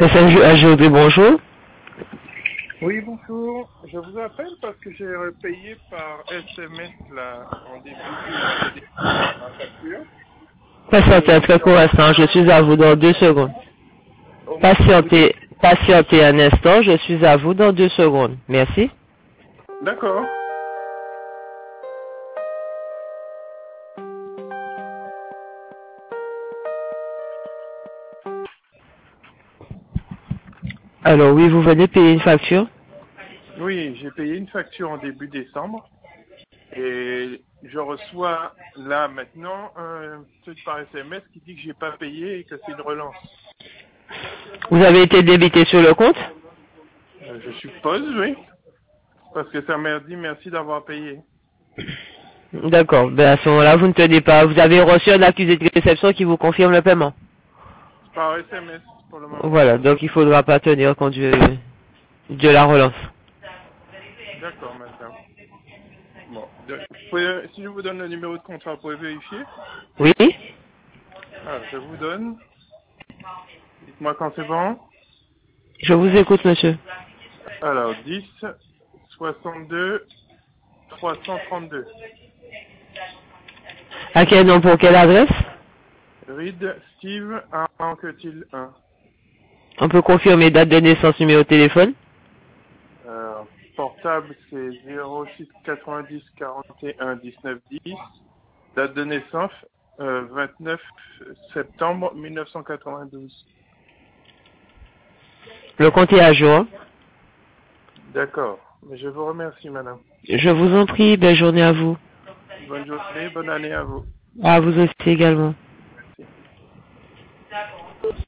SMJ bonjour. Oui, bonjour. Je vous appelle parce que j'ai payé par SMS là, en début de décembre ma facture. Patientez un Et très court instant, je suis à vous dans 2 secondes. vous dites Patientez un instant, je suis à vous dans 2 secondes. Merci. d'accord. Alors oui, vous venez payer une facture. Oui, j'ai payé une facture en début décembre et je reçois là maintenant un truc par SMS qui dit que j'ai pas payé et que c'est une relance. Vous avez été débité sur le compte? Je suppose, oui, parce que ça m'a dit merci d'avoir payé D'accord. Ben à ce moment-là, vous ne tenez pas. Vous avez reçu un accusé de réception qui vous confirme le paiement. par SMS pour le moment. Voilà, donc il faudra pas tenir compte de la relance. D'accord, madame. Bon, si je vous donne le numéro de contrat, vous pouvez vérifier. Oui? Ah, je vous donne. Dites-moi quand c'est bon. Je vous écoute, monsieur. Alors, 10 62 332. À quel nom, pour quelle adresse? Reed Steve à Anquetil 1. On peut confirmer date de naissance, numéro de téléphone? Portable, c'est 06 90 41 19 10. Date de naissance, 29 septembre 1992. Le compte est à jour. D'accord. Je vous remercie, madame. Je vous en prie, belle journée à vous. Bonne journée, bonne année à vous. À vous aussi également. Merci.